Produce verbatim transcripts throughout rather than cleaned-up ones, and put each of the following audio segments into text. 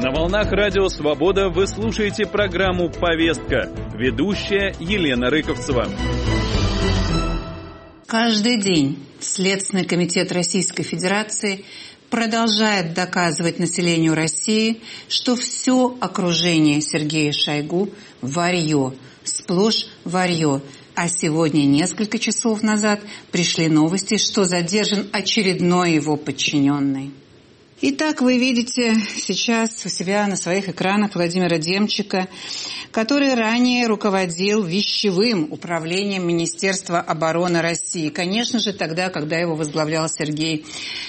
На волнах Радио Свобода вы слушаете программу «Повестка». Ведущая Елена Рыковцева. Каждый день Следственный комитет Российской Федерации продолжает доказывать населению России, что все окружение Сергея Шойгу – варьё, сплошь варьё. А сегодня, несколько часов назад, пришли новости, что задержан очередной его подчиненный. Итак, вы видите сейчас у себя на своих экранах Владимира Демчика, который ранее руководил вещевым управлением Министерства обороны России. Конечно же, тогда, когда его возглавлял Сергей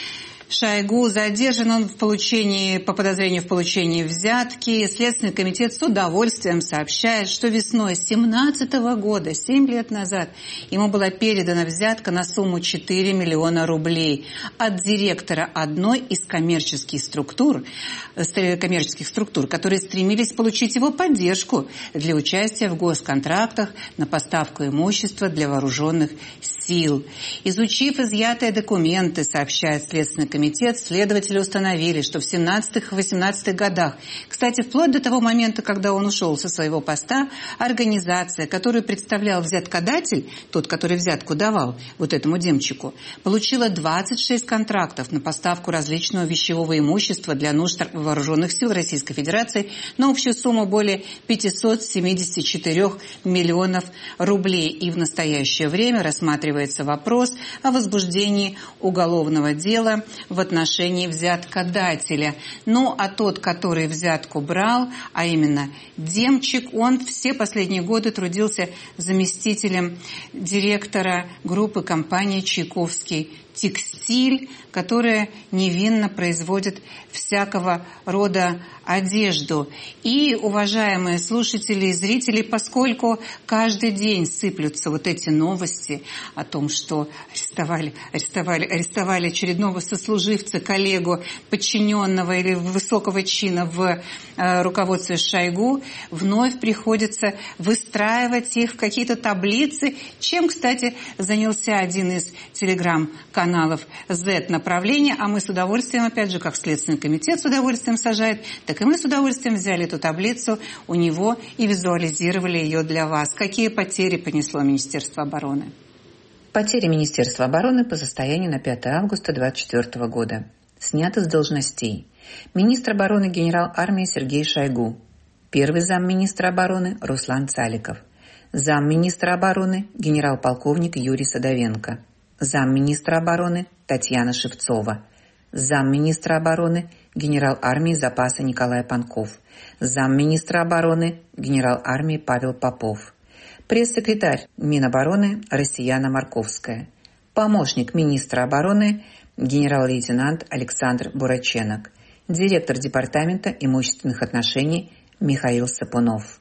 Шойгу. Задержан он в получении, по подозрению в получении взятки. Следственный комитет с удовольствием сообщает, что весной две тысячи семнадцатого года, семь лет назад, ему была передана взятка на сумму четыре миллиона рублей от директора одной из коммерческих структур, коммерческих структур, которые стремились получить его поддержку для участия в госконтрактах на поставку имущества для вооруженных сил. Изучив изъятые документы, сообщает Следственный комитет, Комитет, следователи установили, что в семнадцатых-восемнадцатых годах, кстати, вплоть до того момента, когда он ушел со своего поста, организация, которую представлял взяткодатель, тот, который взятку давал вот этому Демчику, получила двадцать шесть контрактов на поставку различного вещевого имущества для нужд вооруженных сил Российской Федерации на общую сумму более пятьсот семьдесят четыре миллионов рублей. И в настоящее время рассматривается вопрос о возбуждении уголовного дела в отношении взяткодателя. Ну, а тот, который взятку брал, а именно Демчик, он все последние годы трудился заместителем директора группы компании «Чайковский текстиль», которая невинно производит всякого рода одежду. И, уважаемые слушатели и зрители, поскольку каждый день сыплются вот эти новости о том, что арестовали, арестовали, арестовали очередного сослуживца, коллегу, подчиненного или высокого чина в э, руководстве Шойгу, вновь приходится выстраивать их в какие-то таблицы, чем, кстати, занялся один из телеграм-каналов каналов Z-направления, а мы с удовольствием, опять же, как Следственный комитет с удовольствием сажает, так и мы с удовольствием взяли эту таблицу у него и визуализировали ее для вас. Какие потери понесло Министерство обороны? Потери Министерства обороны по состоянию на пятое августа две тысячи двадцать четвёртого года. Сняты с должностей. Министр обороны генерал армии Сергей Шойгу. Первый замминистра обороны Руслан Цаликов. Замминистра обороны генерал-полковник Юрий Садовенко. Замминистра обороны Татьяна Шевцова. Замминистра обороны генерал армии запаса Николай Панков. Замминистра обороны генерал армии Павел Попов. Пресс-секретарь Минобороны Россияна Марковская. Помощник министра обороны генерал-лейтенант Александр Бураченок. Директор департамента имущественных отношений Михаил Сапунов.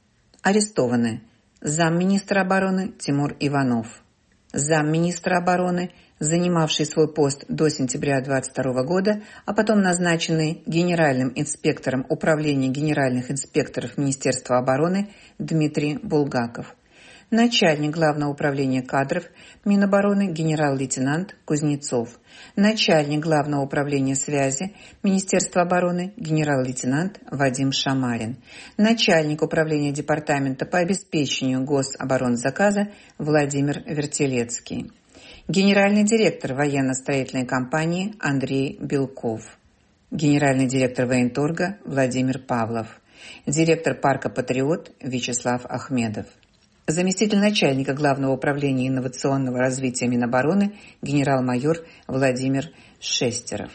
Арестованы замминистра обороны Тимур Иванов. Замминистра обороны, занимавший свой пост до сентября две тысячи двадцать второго года, а потом назначенный генеральным инспектором Управления генеральных инспекторов Министерства обороны Дмитрий Булгаков. Начальник Главного управления кадров Минобороны генерал-лейтенант Кузнецов. Начальник Главного управления связи Министерства обороны генерал-лейтенант Вадим Шамарин. Начальник управления департамента по обеспечению гособоронзаказа Владимир Вертелецкий. Генеральный директор военно-строительной компании Андрей Белков. Генеральный директор военторга Владимир Павлов. Директор парка «Патриот» Вячеслав Ахмедов. Заместитель начальника Главного управления инновационного развития Минобороны генерал-майор Владимир Шестеров.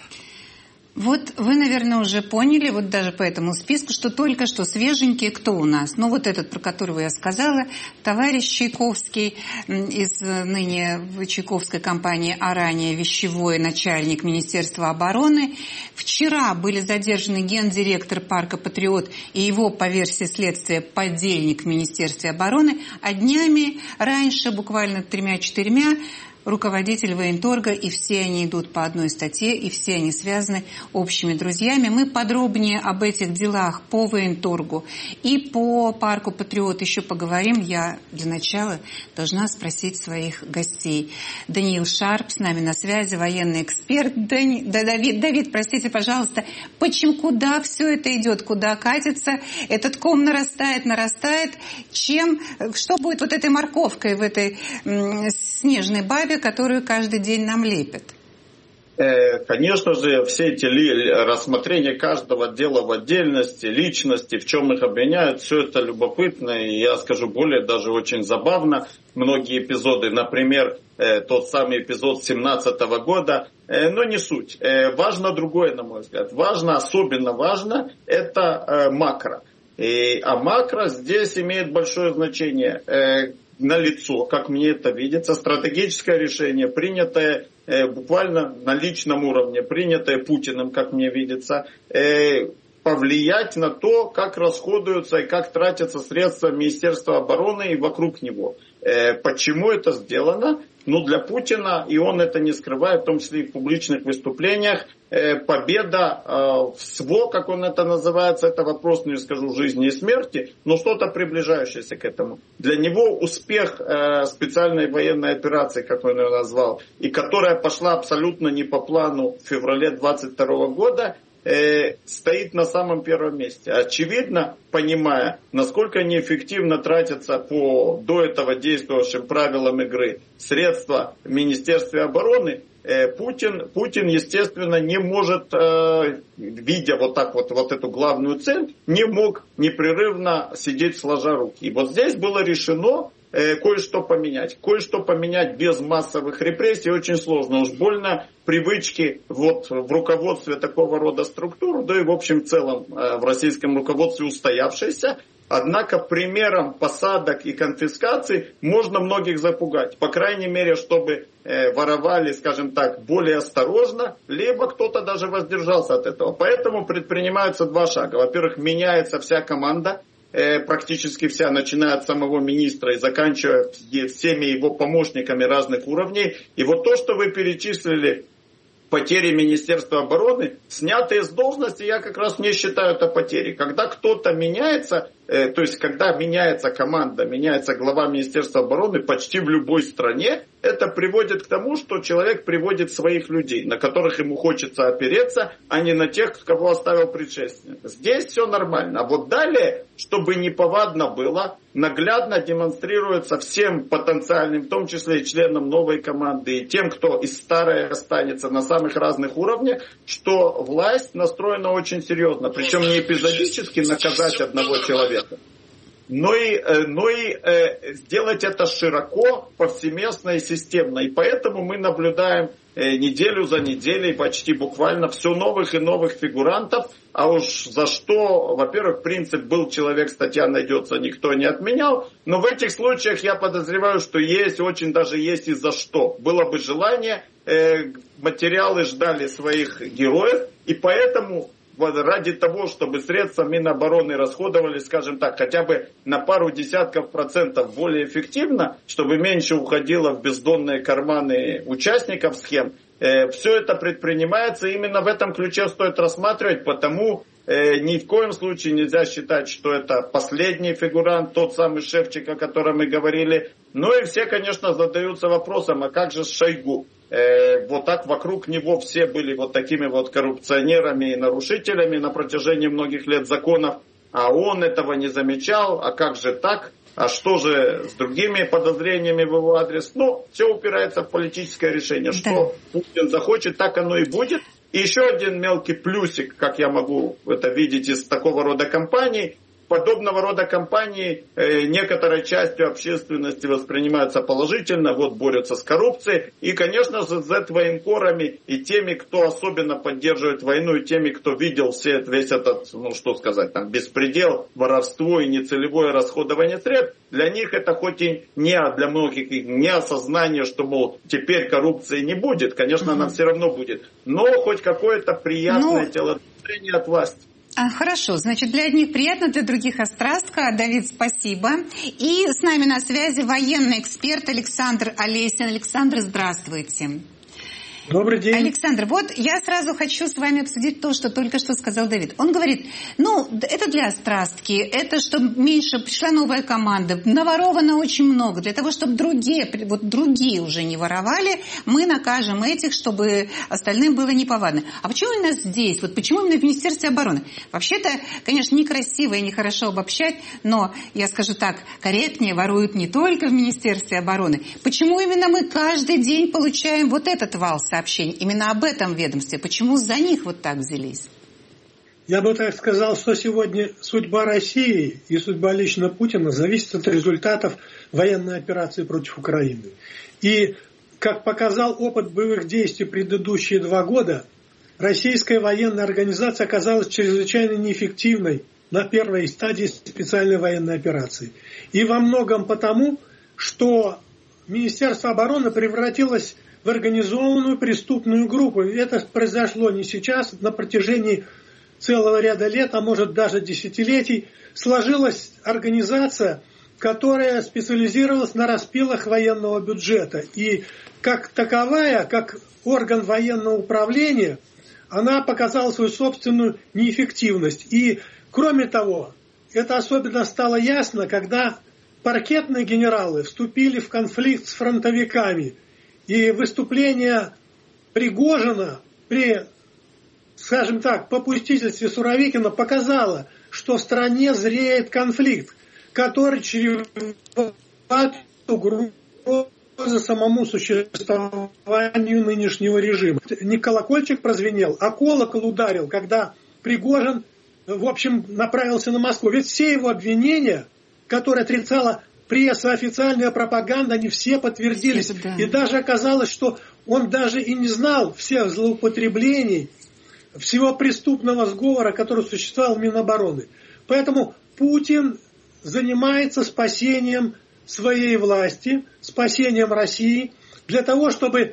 Вот вы, наверное, уже поняли, вот даже по этому списку, что только что свеженькие кто у нас. Ну, вот этот, про которого я сказала, товарищ Чайковский из ныне Чайковской компании, а ранее вещевой начальник Министерства обороны. Вчера были задержаны гендиректор парка «Патриот» и его, по версии следствия, подельник в Министерстве обороны. А днями раньше, буквально тремя-четырьмя, руководитель военторга, и все они идут по одной статье, и все они связаны общими друзьями. Мы подробнее об этих делах по военторгу и по парку Патриот еще поговорим. Я для начала должна спросить своих гостей. Даниил Шарп с нами на связи, военный эксперт. Дани... Да, Давид, Давид, простите, пожалуйста, почему, куда все это идет, куда катится? Этот ком нарастает, нарастает. Чем, что будет вот этой морковкой в этой м, снежной бабе, которую каждый день нам лепят? Конечно же, все эти рассмотрения каждого дела в отдельности, личности, в чем их обвиняют, все это любопытно, и я скажу более, даже очень забавно. Многие эпизоды, например, тот самый эпизод семнадцатого года, но не суть. Важно другое, на мой взгляд. Важно, особенно важно, это макро. И, а макро здесь имеет большое значение. Налицо, как мне это видится, стратегическое решение, принятое э, буквально на личном уровне, принятое Путиным, как мне видится, э, повлиять на то, как расходуются и как тратятся средства Министерства обороны и вокруг него. Э, почему это сделано? Ну, для Путина, и он это не скрывает, в том числе и в публичных выступлениях, э, победа э, в СВО, как он это называется, это вопрос, не скажу, жизни и смерти, но что-то приближающееся к этому. Для него успех э, специальной военной операции, как он ее назвал, и которая пошла абсолютно не по плану в феврале двадцать второго года, э, стоит на самом первом месте. Очевидно, понимая, насколько неэффективно тратятся по до этого действующим правилам игры средства в Министерстве обороны, э, Путин, Путин, естественно, не может, э, видя вот так вот, вот эту главную цель, не мог непрерывно сидеть сложа руки. И вот здесь было решено э, кое-что поменять. Кое-что поменять без массовых репрессий очень сложно. Уж больно привычки вот в руководстве такого рода структур, да и в общем в целом э, в российском руководстве устоявшиеся. Однако примером посадок и конфискаций можно многих запугать. По крайней мере, чтобы э, воровали, скажем так, более осторожно, либо кто-то даже воздержался от этого. Поэтому предпринимаются два шага. Во-первых, меняется вся команда, э, практически вся, начиная от самого министра и заканчивая всеми его помощниками разных уровней. И вот то, что вы перечислили, потери Министерства обороны, снятые с должности, я как раз не считаю это потерей. Когда кто-то меняется, э, то есть когда меняется команда, меняется глава Министерства обороны почти в любой стране, это приводит к тому, что человек приводит своих людей, на которых ему хочется опереться, а не на тех, кого оставил предшественник. Здесь все нормально. А вот далее, чтобы неповадно было, наглядно демонстрируется всем потенциальным, в том числе и членам новой команды, и тем, кто из старой останется на самых разных уровнях, что власть настроена очень серьезно. Причем не эпизодически наказать одного человека, но и, но и э, сделать это широко, повсеместно и системно. И поэтому мы наблюдаем э, неделю за неделей почти буквально все новых и новых фигурантов. А уж за что, во-первых, принцип «был человек, статья найдется», никто не отменял. Но в этих случаях я подозреваю, что есть, очень даже есть и за что. Было бы желание, э, материалы ждали своих героев, и поэтому ради того, чтобы средства Минобороны расходовались, скажем так, хотя бы на пару десятков процентов более эффективно, чтобы меньше уходило в бездонные карманы участников схем, э, все это предпринимается. Именно в этом ключе стоит рассматривать, потому э, ни в коем случае нельзя считать, что это последний фигурант, тот самый Шевчик, о котором мы говорили. Ну и все, конечно, задаются вопросом, а как же с Шойгу? Э, вот так вокруг него все были вот такими вот коррупционерами и нарушителями на протяжении многих лет законов, а он этого не замечал. А как же так? А что же с другими подозрениями в его адрес? Ну, все упирается в политическое решение. Да. Что Путин захочет, так оно и будет. И еще один мелкий плюсик, как я могу это видеть из такого рода кампаний. Подобного рода кампании э, некоторой частью общественности воспринимаются положительно, вот борются с коррупцией. И, конечно же, с зет-военкорами и теми, кто особенно поддерживает войну, и теми, кто видел все, весь этот, ну что сказать, там, беспредел, воровство и нецелевое расходование средств, для них это хоть и не, для многих не осознание, что, мол, теперь коррупции не будет, конечно, mm-hmm. она все равно будет, но хоть какое-то приятное ну... телодвижение от власти. А, хорошо, значит, для одних приятно, для других острастка. Давид, спасибо. И с нами на связи военный эксперт Александр Олесин. Александр, здравствуйте. Добрый день. Александр, вот я сразу хочу с вами обсудить то, что только что сказал Давид. Он говорит, ну, это для острастки, это чтобы меньше пришла новая команда, наворовано очень много. Для того, чтобы другие, вот другие уже не воровали, мы накажем этих, чтобы остальным было неповадно. А почему именно здесь? Вот почему именно в Министерстве обороны? Вообще-то, конечно, некрасиво и нехорошо обобщать, но, я скажу так, корректнее воруют не только в Министерстве обороны. Почему именно мы каждый день получаем вот этот вал сообщений? Именно об этом ведомстве. Почему за них вот так взялись? Я бы так сказал, что сегодня судьба России и судьба лично Путина зависит от результатов военной операции против Украины. И, как показал опыт боевых действий предыдущие два года, российская военная организация оказалась чрезвычайно неэффективной на первой стадии специальной военной операции. И во многом потому, что Министерство обороны превратилось в организованную преступную группу. И это произошло не сейчас, на протяжении целого ряда лет, а может даже десятилетий, сложилась организация, которая специализировалась на распилах военного бюджета. И как таковая, как орган военного управления, она показала свою собственную неэффективность. И кроме того, это особенно стало ясно, когда паркетные генералы вступили в конфликт с фронтовиками. И выступление Пригожина при, скажем так, попустительстве Суровикина показало, что в стране зреет конфликт, который чреват угрозу самому существованию нынешнего режима. Не колокольчик прозвенел, а колокол ударил, когда Пригожин, в общем, направился на Москву. Ведь все его обвинения, которые отрицала пресса, официальная пропаганда, они все подтвердились. Это, да. И даже оказалось, что он даже и не знал всех злоупотреблений, всего преступного сговора, который существовал в Минобороны. Поэтому Путин занимается спасением своей власти, спасением России. Для того, чтобы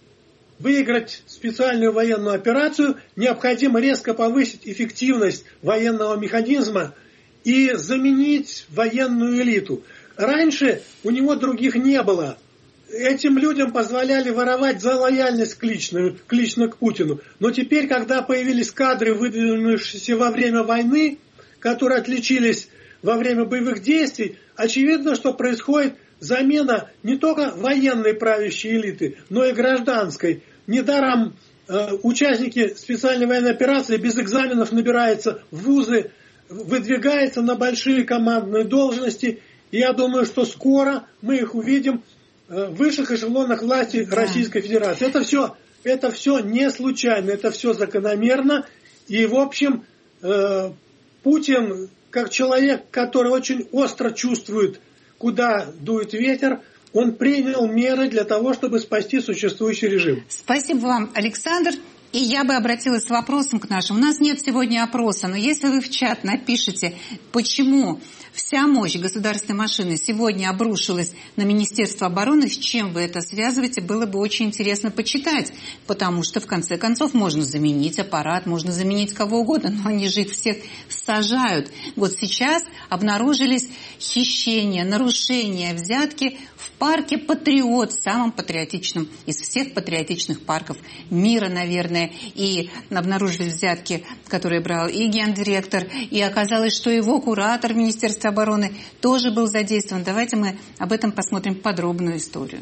выиграть специальную военную операцию, необходимо резко повысить эффективность военного механизма и заменить военную элиту. Раньше у него других не было. Этим людям позволяли воровать за лояльность к лично, к лично к Путину. Но теперь, когда появились кадры, выдвинувшиеся во время войны, которые отличились во время боевых действий, очевидно, что происходит замена не только военной правящей элиты, но и гражданской. Недаром э, участники специальной военной операции без экзаменов набираются в вузы, выдвигаются на большие командные должности. И я думаю, что скоро мы их увидим в высших эшелонах власти да. Российской Федерации. Это все, это все не случайно, это все закономерно. И, в общем, э, Путин, как человек, который очень остро чувствует, куда дует ветер, он принял меры для того, чтобы спасти существующий режим. Спасибо вам, Александр. И я бы обратилась с вопросом к нашим. У нас нет сегодня опроса, но если вы в чат напишите, почему вся мощь государственной машины сегодня обрушилась на Министерство обороны, с чем вы это связываете, было бы очень интересно почитать. Потому что, в конце концов, можно заменить аппарат, можно заменить кого угодно, но они же их всех сажают. Вот сейчас обнаружились хищения, нарушения, взятки в парке «Патриот», самом патриотичном из всех патриотичных парков мира, наверное. И обнаружились взятки, которые брал и гендиректор, и оказалось, что его куратор Министерства обороны тоже был задействован. Давайте мы об этом посмотрим подробную историю.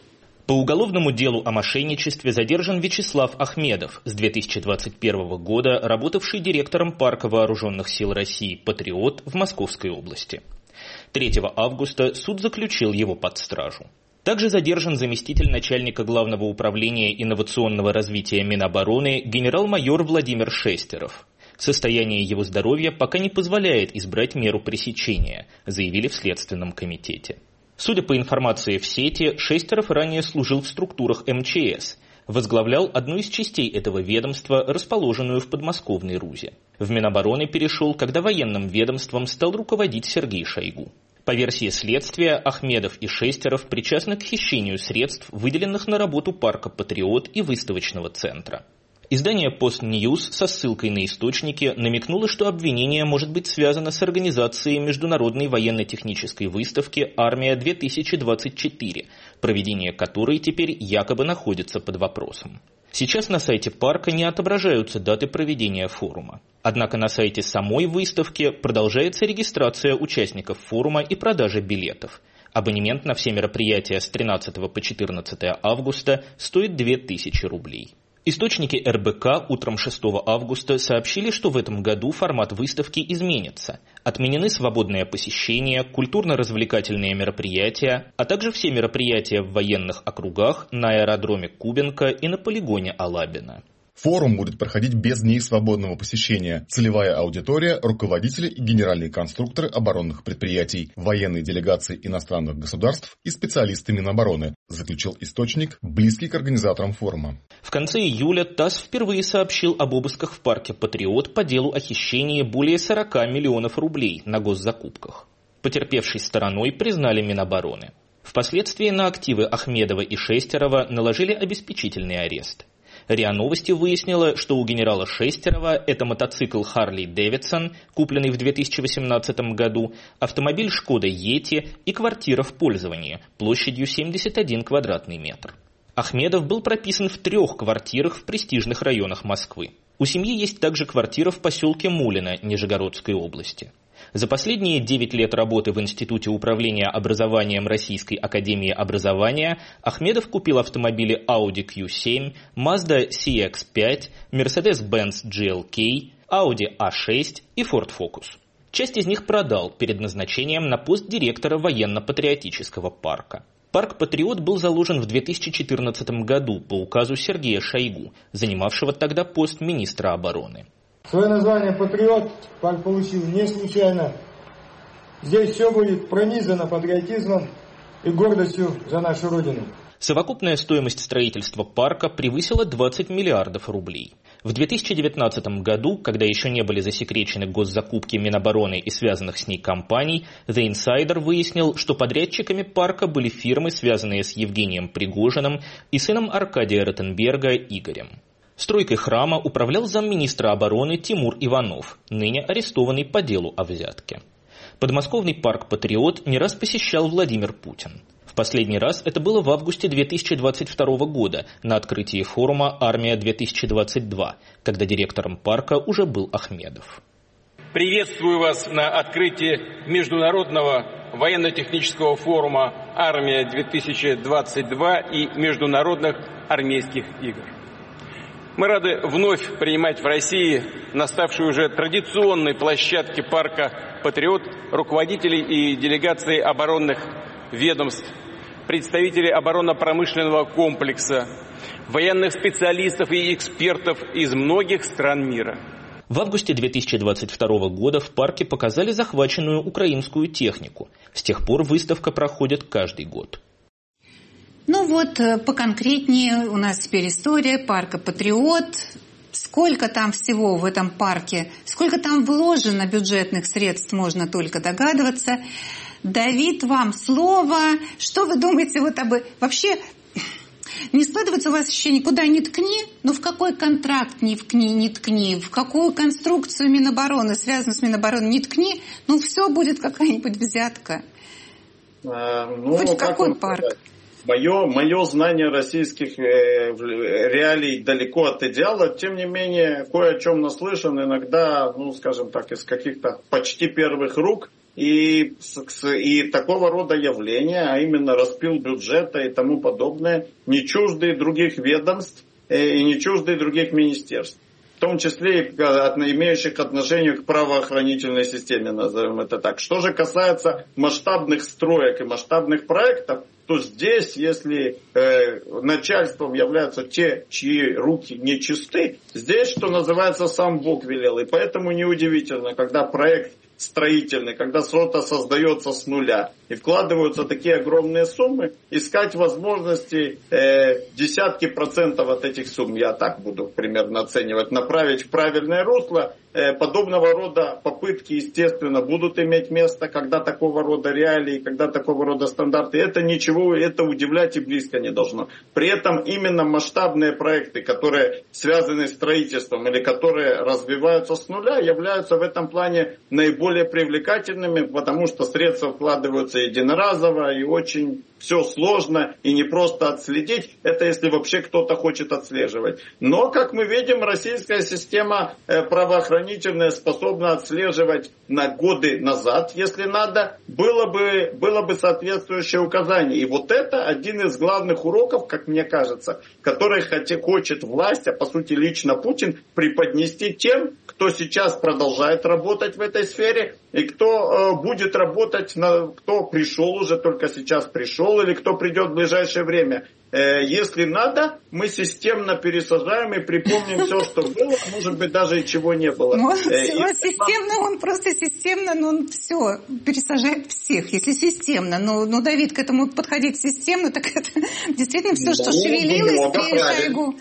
По уголовному делу о мошенничестве задержан Вячеслав Ахмедов, с две тысячи двадцать первого года работавший директором парка вооруженных сил России «Патриот» в Московской области. третьего августа суд заключил его под стражу. Также задержан заместитель начальника Главного управления инновационного развития Минобороны генерал-майор Владимир Шестеров. Состояние его здоровья пока не позволяет избрать меру пресечения, заявили в Следственном комитете. Судя по информации в сети, Шестеров ранее служил в структурах эм че эс, возглавлял одну из частей этого ведомства, расположенную в подмосковной Рузе. В Минобороны перешел, когда военным ведомством стал руководить Сергей Шойгу. По версии следствия, Ахмедов и Шестеров причастны к хищению средств, выделенных на работу парка «Патриот» и выставочного центра. Издание PostNews со ссылкой на источники намекнуло, что обвинение может быть связано с организацией международной военно-технической выставки «Армия-две тысячи двадцать четыре», проведение которой теперь якобы находится под вопросом. Сейчас на сайте парка не отображаются даты проведения форума. Однако на сайте самой выставки продолжается регистрация участников форума и продажа билетов. Абонемент на все мероприятия с тринадцатого по четырнадцатое августа стоит две тысячи рублей. Источники эр бэ ка утром шестого августа сообщили, что в этом году формат выставки изменится. Отменены свободное посещение, культурно-развлекательные мероприятия, а также все мероприятия в военных округах, на аэродроме Кубинка и на полигоне Алабино. Форум будет проходить без дней свободного посещения. Целевая аудитория – руководители и генеральные конструкторы оборонных предприятий, военные делегации иностранных государств и специалисты Минобороны, заключил источник, близкий к организаторам форума. В конце июля ТАСС впервые сообщил об обысках в парке «Патриот» по делу о хищении более сорока миллионов рублей на госзакупках. Потерпевшей стороной признали Минобороны. Впоследствии на активы Ахмедова и Шестерова наложили обеспечительный арест. РИА Новости выяснила, что у генерала Шестерова это мотоцикл Харли Дэвидсон, купленный в две тысячи восемнадцатом году, автомобиль Шкода Йети и квартира в пользовании площадью семьдесят один квадратный метр. Ахмедов был прописан в трех квартирах в престижных районах Москвы. У семьи есть также квартира в поселке Мулино Нижегородской области. За последние девять лет работы в Институте управления образованием Российской академии образования Ахмедов купил автомобили Audi кью семь, Mazda си икс пять, Mercedes-Benz джи эл кей, Audi а шесть и Ford Focus. Часть из них продал перед назначением на пост директора военно-патриотического парка. Парк «Патриот» был заложен в две тысячи четырнадцатом году по указу Сергея Шойгу, занимавшего тогда пост министра обороны. Свое название «Патриот» парк получил не случайно. Здесь все будет пронизано патриотизмом и гордостью за нашу Родину. Совокупная стоимость строительства парка превысила двадцать миллиардов рублей. В две тысячи девятнадцатом году, когда еще не были засекречены госзакупки Минобороны и связанных с ней компаний, The Insider выяснил, что подрядчиками парка были фирмы, связанные с Евгением Пригожиным и сыном Аркадия Ротенберга Игорем. Стройкой храма управлял замминистра обороны Тимур Иванов, ныне арестованный по делу о взятке. Подмосковный парк «Патриот» не раз посещал Владимир Путин. В последний раз это было в августе две тысячи двадцать второго года на открытии форума «Армия-две тысячи двадцать два», когда директором парка уже был Ахмедов. Приветствую вас на открытии Международного военно-технического форума «Армия-две тысячи двадцать два» и Международных армейских игр. Мы рады вновь принимать в России, на ставшей уже традиционной площадке парка «Патриот», руководителей и делегации оборонных ведомств, представителей оборонно-промышленного комплекса, военных специалистов и экспертов из многих стран мира. В августе две тысячи двадцать второго года в парке показали захваченную украинскую технику. С тех пор выставка проходит каждый год. Ну вот, поконкретнее у нас теперь история парка «Патриот». Сколько там всего в этом парке, сколько там вложено бюджетных средств, можно только догадываться. Давид, вам слово. Что вы думаете вот об... Вообще, не складывается у вас ощущение, куда ни ткни, ну в какой контракт ни ткни, не ткни, в какую конструкцию Минобороны, связанную с Минобороны, не ткни, ну все будет какая-нибудь взятка. А, ну, хоть в какой парк. Сказать? Мое, мое знание российских э, реалий далеко от идеала, тем не менее, кое о чем наслышан, иногда, ну, скажем так, из каких-то почти первых рук, и, и такого рода явления, а именно распил бюджета и тому подобное, не чуждые других ведомств э, и не чуждые других министерств. В том числе и имеющих отношение к правоохранительной системе, назовем это так. Что же касается масштабных строек и масштабных проектов, то здесь, если э, начальством являются те, чьи руки нечисты, здесь, что называется, сам Бог велел. И поэтому неудивительно, когда проект строительный, когда что-то создается с нуля, и вкладываются такие огромные суммы, искать возможности э, десятки процентов от этих сумм, я так буду примерно оценивать, направить в правильное русло. Э, подобного рода попытки, естественно, будут иметь место, когда такого рода реалии, когда такого рода стандарты. Это ничего, это удивлять и близко не должно. При этом именно масштабные проекты, которые связаны с строительством или которые развиваются с нуля, являются в этом плане наиболее привлекательными, потому что средства вкладываются единоразово и очень все сложно и не просто отследить. Это если вообще кто-то хочет отслеживать. Но, как мы видим, российская система правоохранительная способна отслеживать на годы назад, если надо, было бы, было бы соответствующее указание. И вот это один из главных уроков, как мне кажется, который хочет власть, а по сути лично Путин, преподнести тем, кто сейчас продолжает работать в этой сфере, и кто э, будет работать, на, кто пришел уже, только сейчас пришел, или кто придет в ближайшее время. Э, если надо, мы системно пересажаем и припомним все, что было, может быть, даже и чего не было. Он, э, и... системно, он просто системно, но он все пересажает всех, если системно. Но, но Давид, к этому подходить системно, так это действительно все, что ну, шевелилось при Шойгу.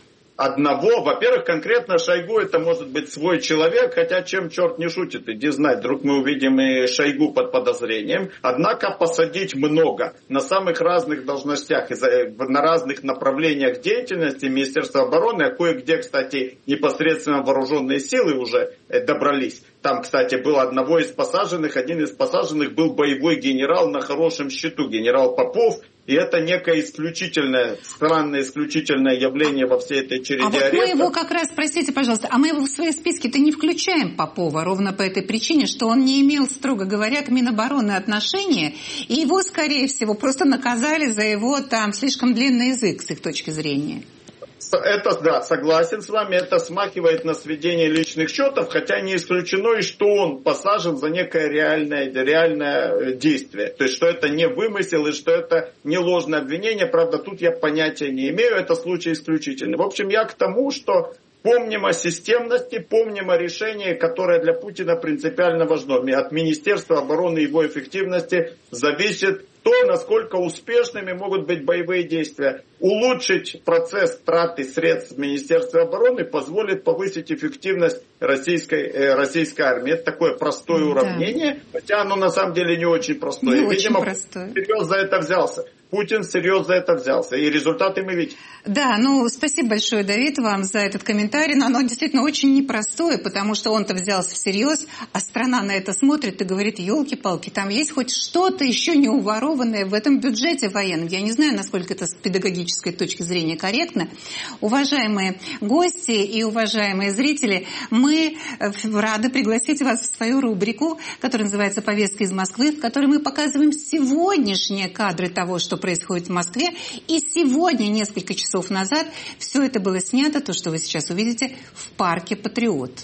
Одного, во-первых, конкретно Шойгу это может быть свой человек, хотя чем черт не шутит, иди знать, вдруг мы увидим и Шойгу под подозрением. Однако посадить много на самых разных должностях, на разных направлениях деятельности Министерства обороны, а кое-где, кстати, непосредственно вооруженные силы уже добрались. Там, кстати, был одного из посаженных, один из посаженных был боевой генерал на хорошем счету, генерал Попов. И это некое исключительное, странное исключительное явление во всей этой череде а вот арестов. Мы его как раз, простите, пожалуйста, а мы его в свои списки-то не включаем, Попова, ровно по этой причине, что он не имел, строго говоря, к Минобороны отношения, и его, скорее всего, просто наказали за его там слишком длинный язык с их точки зрения. Это, да, согласен с вами, это смахивает на сведение личных счетов, хотя не исключено и что он посажен за некое реальное, реальное действие. То есть, что это не вымысел и что это не ложное обвинение. Правда, тут я понятия не имею, это случай исключительный. В общем, я к тому, что помним о системности, помним о решении, которое для Путина принципиально важно. От Министерства обороны и его эффективности зависит то, насколько успешными могут быть боевые действия. Улучшить процесс траты средств в Министерстве обороны позволит повысить эффективность российской, э, российской армии. Это такое простое уравнение, да. Хотя оно на самом деле не очень простое. Не Видимо, очень простое. Путин всерьез за это взялся. Путин всерьез за это взялся. И результаты мы видим. Да, ну, спасибо большое, Давид, вам за этот комментарий. Но оно действительно очень непростое, потому что он-то взялся всерьез, а страна на это смотрит и говорит, елки-палки, там есть хоть что-то еще не уворованное в этом бюджете военном. Я не знаю, насколько это с педагогической точки зрения корректно. Уважаемые гости и уважаемые зрители, мы рады пригласить вас в свою рубрику, которая называется «Повестка из Москвы», в которой мы показываем сегодняшние кадры того, что происходит в Москве. И сегодня, несколько часов назад, все это было снято, то, что вы сейчас увидите, в парке «Патриот».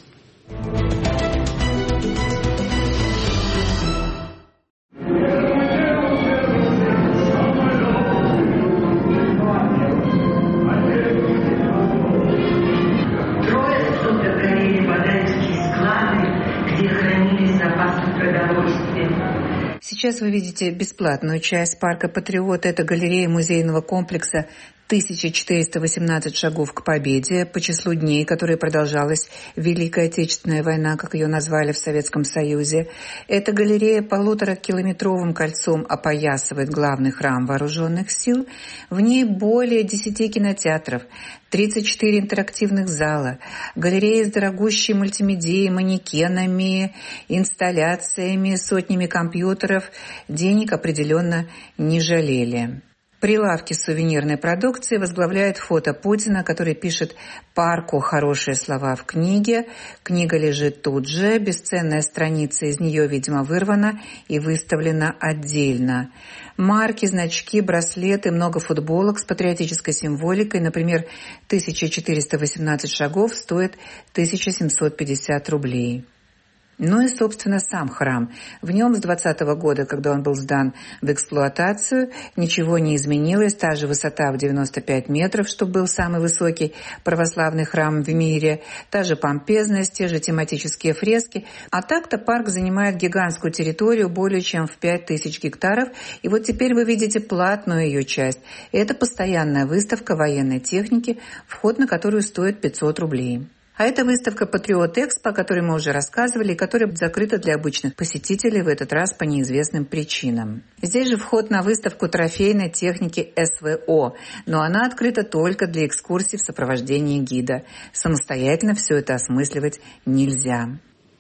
Сейчас вы видите бесплатную часть парка «Патриот». Это галерея музейного комплекса тысяча четыреста восемнадцать шагов к победе по числу дней, которые продолжалась Великая Отечественная война, как ее назвали в Советском Союзе. Эта галерея полуторакилометровым кольцом опоясывает главный храм вооруженных сил. В ней более десяти кинотеатров, тридцать четыре интерактивных зала, галерея с дорогущей мультимедией, манекенами, инсталляциями, сотнями компьютеров. Денег определенно не жалели. Прилавки сувенирной продукции возглавляет фото Путина, который пишет парку хорошие слова в книге. Книга лежит тут же, бесценная страница из нее, видимо, вырвана и выставлена отдельно. Марки, значки, браслеты, много футболок с патриотической символикой. Например, тысяча четыреста восемнадцать шагов стоит тысяча семьсот пятьдесят рублей. Ну и, собственно, сам храм. В нем с двадцатого года, когда он был сдан в эксплуатацию, ничего не изменилось. Та же высота в девяносто пять метров, что был самый высокий православный храм в мире. Та же помпезность, те же тематические фрески. А так-то парк занимает гигантскую территорию более чем в пять тысяч гектаров. И вот теперь вы видите платную ее часть. Это постоянная выставка военной техники, вход на которую стоит пятьсот рублей. А это выставка «Патриот Экспо», о которой мы уже рассказывали, и которая закрыта для обычных посетителей в этот раз по неизвестным причинам. Здесь же вход на выставку трофейной техники эс вэ о, но она открыта только для экскурсий в сопровождении гида. Самостоятельно все это осмысливать нельзя.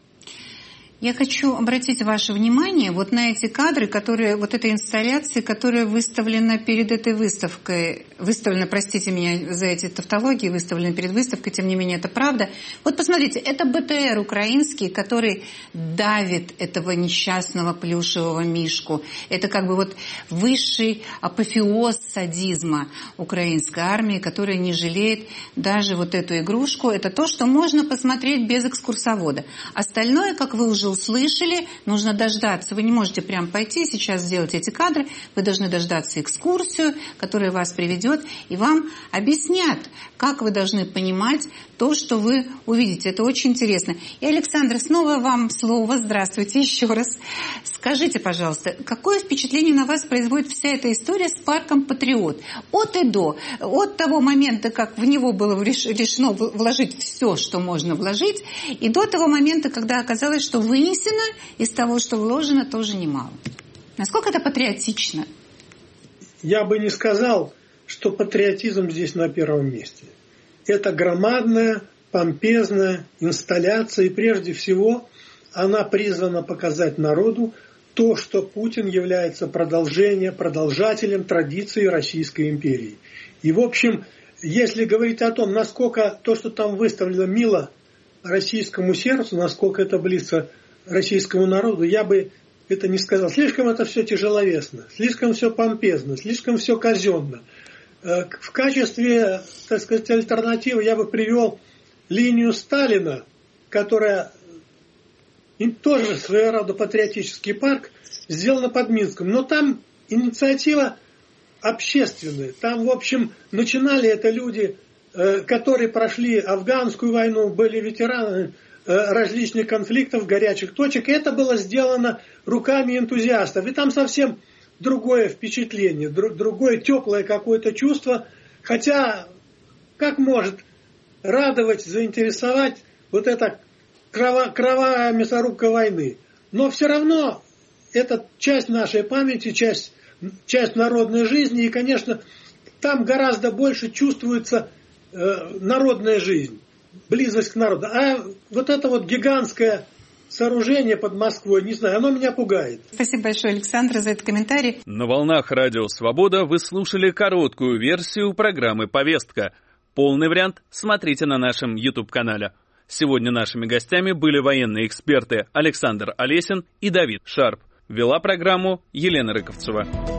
Я хочу обратить ваше внимание вот на эти кадры, которые, вот этой инсталляции, которая выставлена перед этой выставкой. Выставлена, простите меня за эти тавтологии, выставлена перед выставкой, тем не менее это правда. Вот посмотрите, это бэ тэ эр украинский, который давит этого несчастного плюшевого мишку. Это как бы вот высший апофеоз садизма украинской армии, которая не жалеет даже вот эту игрушку. Это то, что можно посмотреть без экскурсовода. Остальное, как вы уже услышали, нужно дождаться. Вы не можете прям пойти сейчас сделать эти кадры. Вы должны дождаться экскурсию, которая вас приведет, и вам объяснят, как вы должны понимать то, что вы увидите. Это очень интересно. И, Александр, снова вам слово. Здравствуйте еще раз. Скажите, пожалуйста, какое впечатление на вас производит вся эта история с парком «Патриот»? От и до. От того момента, как в него было решено вложить все, что можно вложить, и до того момента, когда оказалось, что вынесено из того, что вложено, тоже немало. Насколько это патриотично? Я бы не сказал, что патриотизм здесь на первом месте. Это громадная, помпезная инсталляция, и прежде всего она призвана показать народу то, что Путин является продолжением, продолжателем традиции Российской империи. И, в общем, если говорить о том, насколько то, что там выставлено, мило российскому сердцу, насколько это близко российскому народу, я бы это не сказал. Слишком это все тяжеловесно, слишком все помпезно, слишком все казенно. В качестве, так сказать, альтернативы я бы привел линию Сталина, которая тоже своего рода патриотический парк, сделана под Минском. Но там инициатива общественная. Там, в общем, начинали это люди, которые прошли афганскую войну, были ветеранами различных конфликтов, горячих точек. И это было сделано руками энтузиастов. И там совсем другое впечатление, другое теплое какое-то чувство. Хотя, как может радовать, заинтересовать вот эта крова, кровавая мясорубка войны? Но все равно это часть нашей памяти, часть, часть народной жизни. И, конечно, там гораздо больше чувствуется э, народная жизнь, близость к народу. А вот это вот гигантское сооружение под Москвой, не знаю, оно меня пугает. Спасибо большое, Александр, за этот комментарий. На волнах Радио Свобода вы слушали короткую версию программы «Повестка». Полный вариант смотрите на нашем YouTube-канале. Сегодня нашими гостями были военные эксперты Александр Олесин и Давид Шарп. Вела программу Елена Рыковцева.